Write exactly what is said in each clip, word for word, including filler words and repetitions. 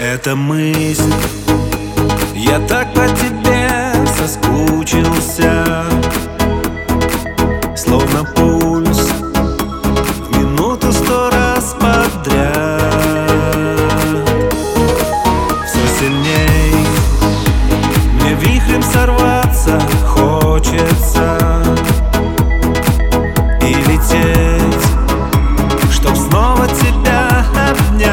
эта мысль, я так по тебе соскучился, словно пульс в минуту сто раз подряд. Все сильней мне вихрем сорваться хочется и лететь, чтоб снова тебя обнять.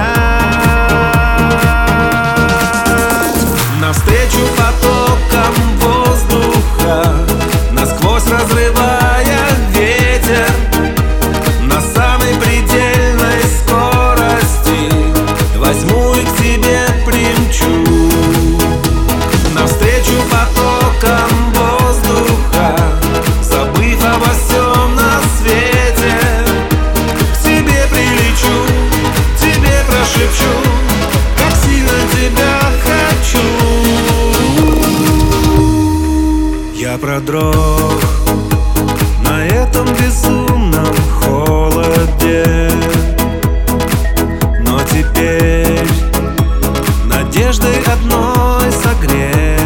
Навстречу потокам воздуха, насквозь разрывая ветер, на самой предельной скорости возьму и к тебе примчу. Навстречу потокам воздуха, забыв обо всем на свете, к тебе прилечу, тебе прошепчу, как сильно тебя хочу. Я продрог на этом безумном холоде, но теперь надеждой одной согрет.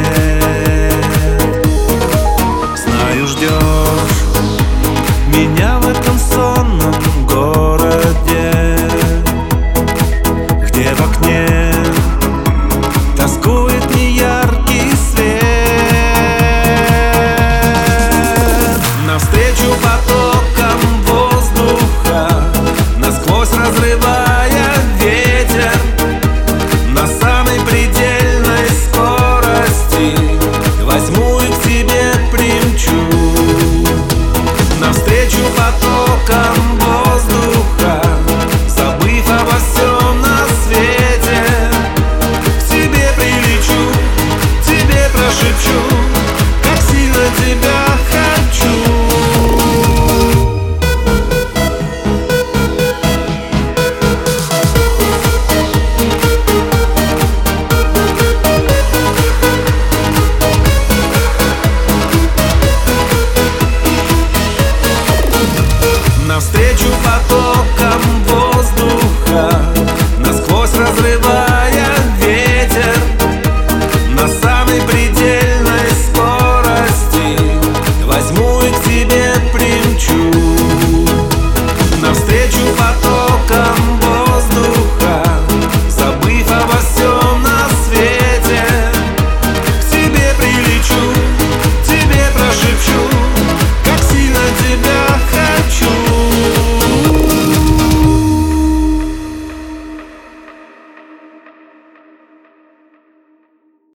Знаю, ждешь меня в этом сонном городе, где в окне тоскует неяркий свет. Навстречу потокам воздуха, насквозь разрывая